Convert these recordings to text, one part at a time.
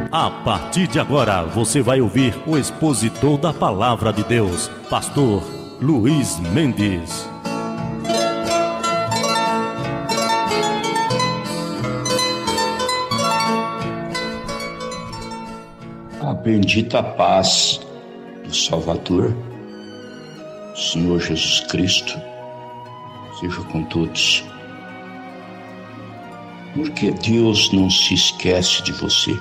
A partir de agora, você vai ouvir o expositor da Palavra de Deus, Pastor Luiz Mendes. A bendita paz do Salvador, Senhor Jesus Cristo, seja com todos. Porque Deus não se esquece de você.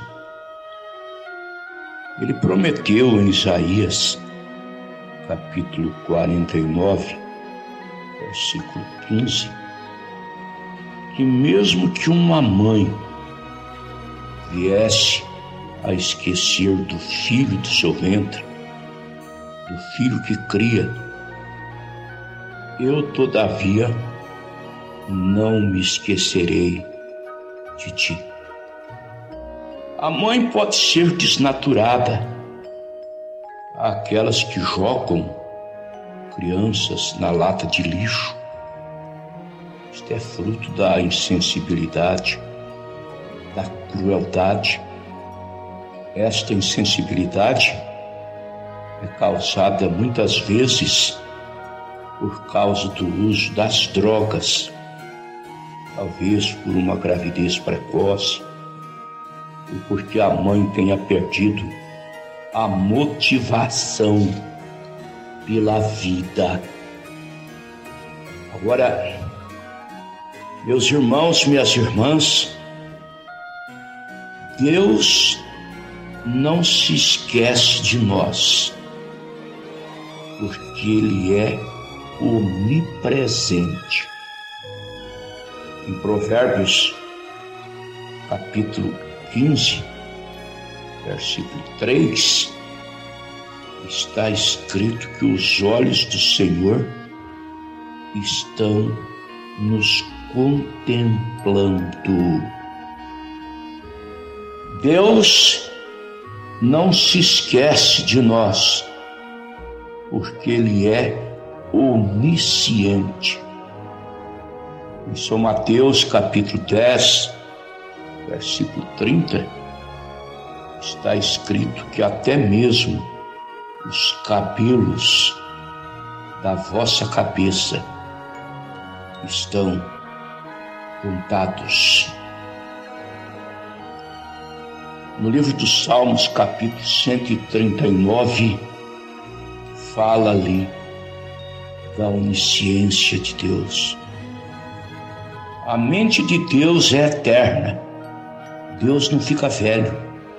Ele prometeu em Isaías, capítulo 49, versículo 15, que mesmo que uma mãe viesse a esquecer do filho do seu ventre, do filho que cria, eu todavia não me esquecerei de ti. A mãe pode ser desnaturada. Aquelas que jogam crianças na lata de lixo, isto é fruto da insensibilidade, da crueldade. Esta insensibilidade é causada muitas vezes por causa do uso das drogas, talvez por uma gravidez precoce, ou porque a mãe tenha perdido a motivação pela vida. Agora, meus irmãos, minhas irmãs, Deus não se esquece de nós, porque Ele é onipresente. Em Provérbios, capítulo 15, versículo 3, está escrito que os olhos do Senhor estão nos contemplando. Deus não se esquece de nós, porque Ele é onisciente. Em São Mateus, capítulo 10, versículo 30, está escrito que até mesmo os cabelos da vossa cabeça estão contados. No livro dos Salmos, capítulo 139, fala ali da onisciência de Deus. A mente de Deus é eterna. Deus não fica velho.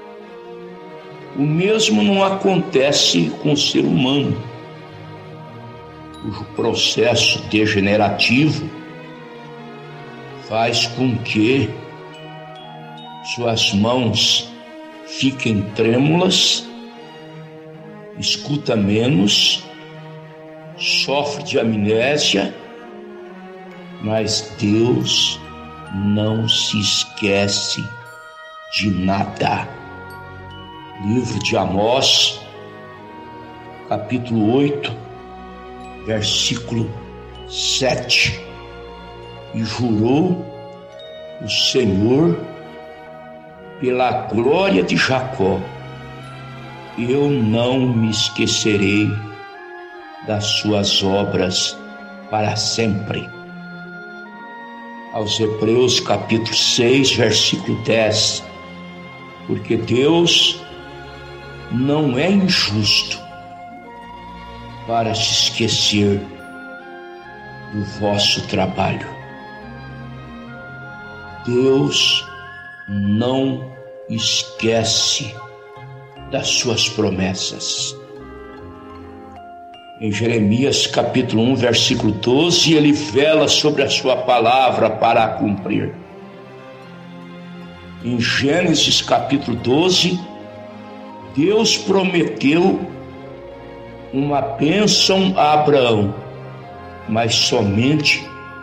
O mesmo não acontece com o ser humano, cujo processo degenerativo faz com que suas mãos fiquem trêmulas, escuta menos, sofre de amnésia, mas Deus não se esquece de nada. Livro de Amós, capítulo 8, versículo 7. E jurou o Senhor pela glória de Jacó: eu não me esquecerei das suas obras para sempre. Aos Hebreus, capítulo 6, versículo 10. Porque Deus não é injusto para se esquecer do vosso trabalho. Deus não esquece das suas promessas. Em Jeremias, capítulo 1, versículo 12, ele vela sobre a sua palavra para a cumprir. Em Gênesis, capítulo 12, Deus prometeu uma bênção a Abraão, mas somente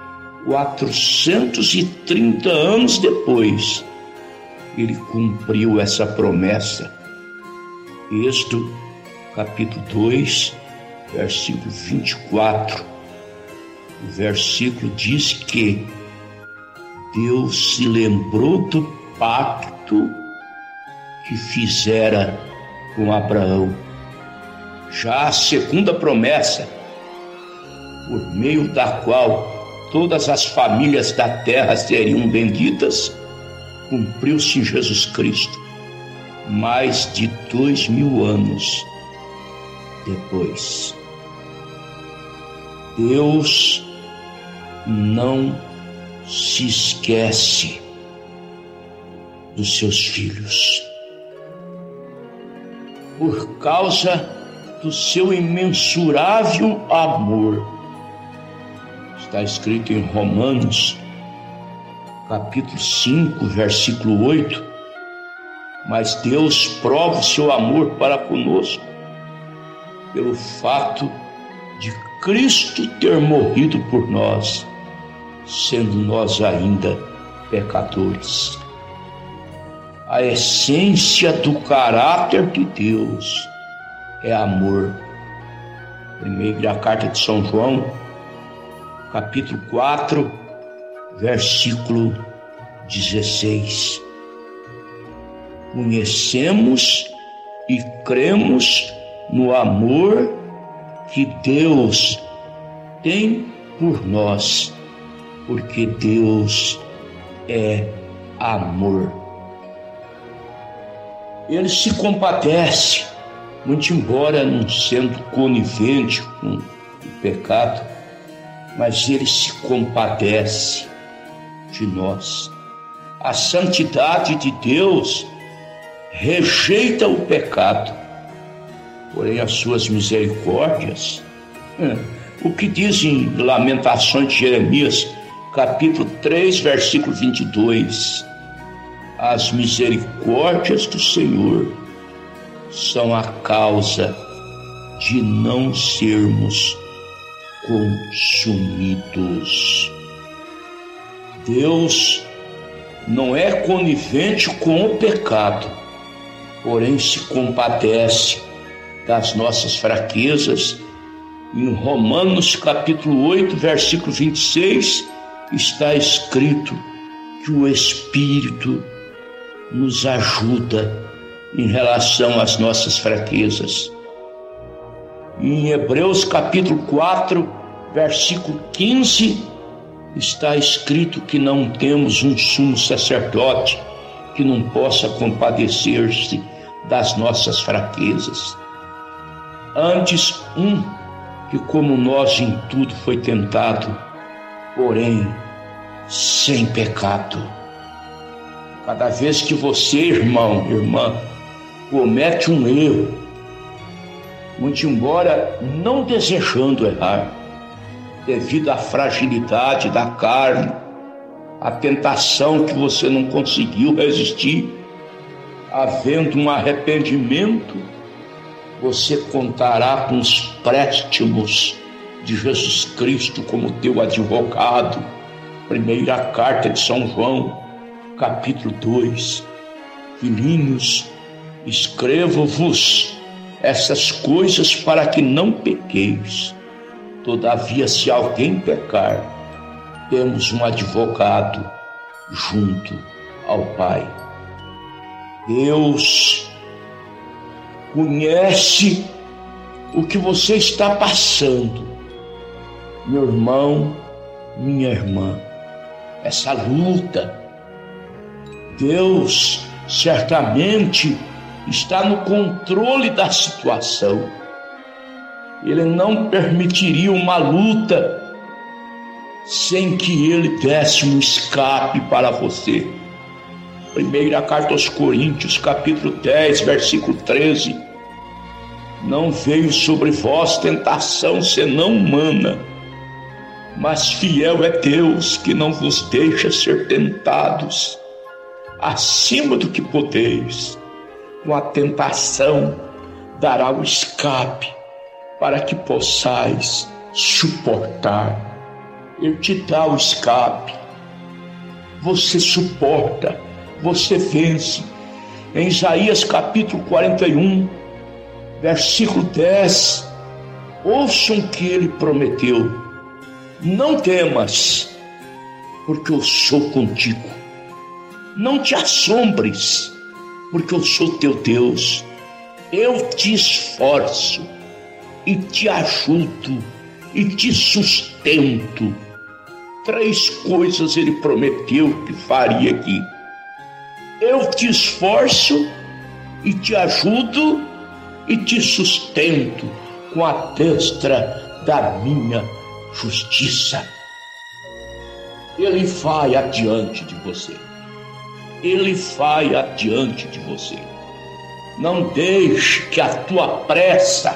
430 anos depois ele cumpriu essa promessa. Êxodo, capítulo 2, versículo 24. O versículo diz que Deus se lembrou do pacto que fizera com Abraão. Já a segunda promessa, por meio da qual todas as famílias da terra seriam benditas, cumpriu-se em Jesus Cristo, mais de 2000 anos depois. Deus não se esquece dos seus filhos. Por causa do seu imensurável amor. Está escrito em Romanos, capítulo 5, versículo 8. Mas Deus prova o seu amor para conosco pelo fato de Cristo ter morrido por nós, sendo nós ainda pecadores. A essência do caráter de Deus é amor. Primeira carta de São João, capítulo 4, versículo 16. Conhecemos e cremos no amor que Deus tem por nós, porque Deus é amor. Ele se compadece, muito embora não sendo conivente com o pecado, mas ele se compadece de nós. A santidade de Deus rejeita o pecado, porém as suas misericórdias, o que diz em Lamentações de Jeremias, capítulo 3, versículo 22, as misericórdias do Senhor são a causa de não sermos consumidos. Deus não é conivente com o pecado, porém se compadece das nossas fraquezas. Em Romanos capítulo 8, versículo 26, está escrito que o Espírito nos ajuda em relação às nossas fraquezas. Em Hebreus capítulo 4, versículo 15, está escrito que não temos um sumo sacerdote que não possa compadecer-se das nossas fraquezas. Antes, que como nós em tudo foi tentado, porém sem pecado. Cada vez que você, irmão, irmã, comete um erro, muito embora não desejando errar, devido à fragilidade da carne, à tentação que você não conseguiu resistir, havendo um arrependimento, você contará com os préstimos de Jesus Cristo como teu advogado. Primeira carta de São João, capítulo 2. Filhinhos, escrevo-vos essas coisas para que não pequeis. Todavia, se alguém pecar, temos um advogado junto ao Pai. Deus conhece o que você está passando, meu irmão, minha irmã, essa luta. Deus certamente está no controle da situação. Ele não permitiria uma luta sem que ele desse um escape para você. Primeira carta aos Coríntios, capítulo 10, versículo 13. Não veio sobre vós tentação senão humana, mas fiel é Deus que não vos deixa ser tentados acima do que podeis. Com a tentação dará o escape para que possais suportar. Ele te dá o escape. Você suporta, você vence. Em Isaías capítulo 41, versículo 10, ouçam o que ele prometeu: não temas, porque eu sou contigo. Não te assombres, porque eu sou teu Deus. Eu te esforço e te ajudo e te sustento. 3 coisas ele prometeu que faria aqui. Eu te esforço e te ajudo e te sustento com a destra da minha justiça. Ele vai adiante de você. Ele vai adiante de você. Não deixe que a tua pressa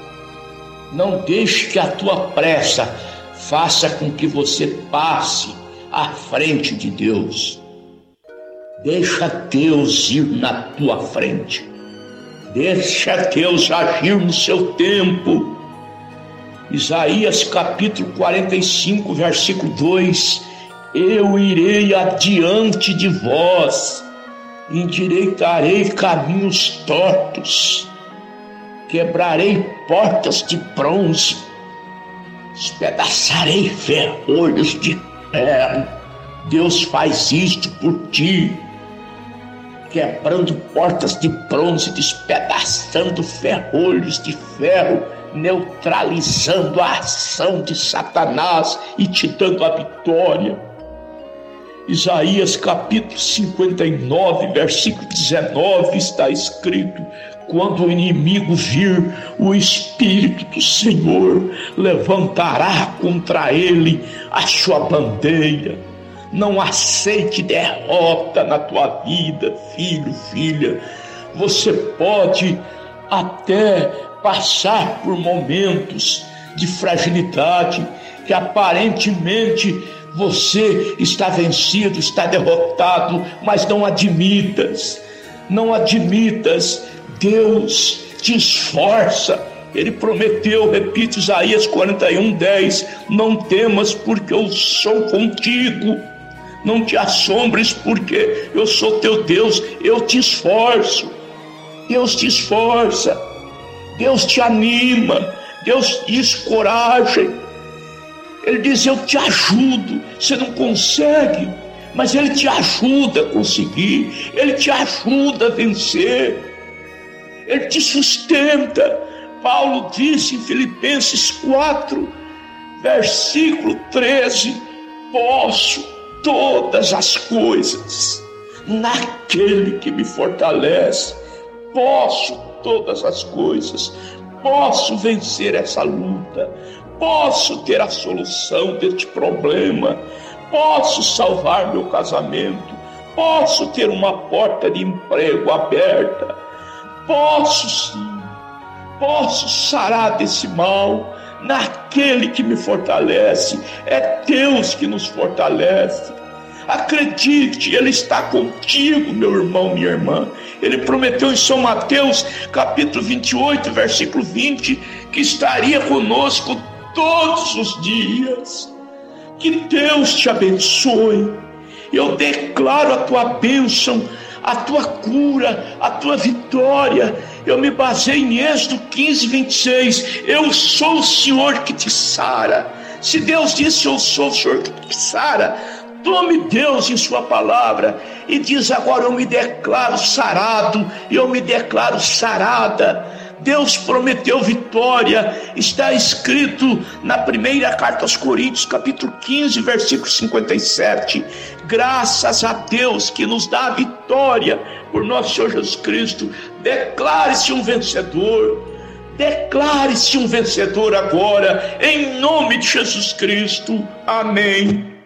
faça com que você passe à frente de Deus. Deixa Deus ir na tua frente. Deixa Deus agir no seu tempo. Isaías capítulo 45, versículo 2: eu irei adiante de vós, endireitarei caminhos tortos, quebrarei portas de bronze, despedaçarei ferrolhos de ferro. Deus faz isto por ti, quebrando portas de bronze, despedaçando ferrolhos de ferro, neutralizando a ação de Satanás e te dando a vitória. Isaías capítulo 59, versículo 19 está escrito: quando o inimigo vir, o Espírito do Senhor levantará contra ele a sua bandeira. Não aceite derrota na tua vida, filho, filha. Você pode até passar por momentos de fragilidade, que aparentemente você está vencido, está derrotado, mas não admitas. Deus te esforça. Ele prometeu, repito, Isaías 41:10: não temas, porque eu sou contigo. Não te assombres, porque eu sou teu Deus. Eu te esforço. Deus te esforça. Deus te anima. Deus te escoraja. Ele diz: eu te ajudo. Você não consegue, mas Ele te ajuda a conseguir. Ele te ajuda a vencer. Ele te sustenta. Paulo disse em Filipenses 4, versículo 13: posso todas as coisas naquele que me fortalece. Posso todas as coisas. Posso vencer essa luta. Posso ter a solução deste problema. Posso salvar meu casamento. Posso ter uma porta de emprego aberta. Posso sim. Posso sarar desse mal naquele que me fortalece. É Deus que nos fortalece. Acredite, Ele está contigo, meu irmão, minha irmã. Ele prometeu em São Mateus capítulo 28, versículo 20, que estaria conosco todos os dias. Que Deus te abençoe. Eu declaro a tua bênção, a tua cura, a tua vitória. Eu me baseio em Êxodo 15, 26. Eu sou o Senhor que te sara. Se Deus disse eu sou o Senhor que te sara, tome Deus em sua palavra e diz: agora eu me declaro sarado, eu me declaro sarada. Deus prometeu vitória. Está escrito na primeira carta aos Coríntios, capítulo 15, versículo 57. Graças a Deus que nos dá a vitória por nosso Senhor Jesus Cristo. Declare-se um vencedor. Declare-se um vencedor agora, em nome de Jesus Cristo. Amém.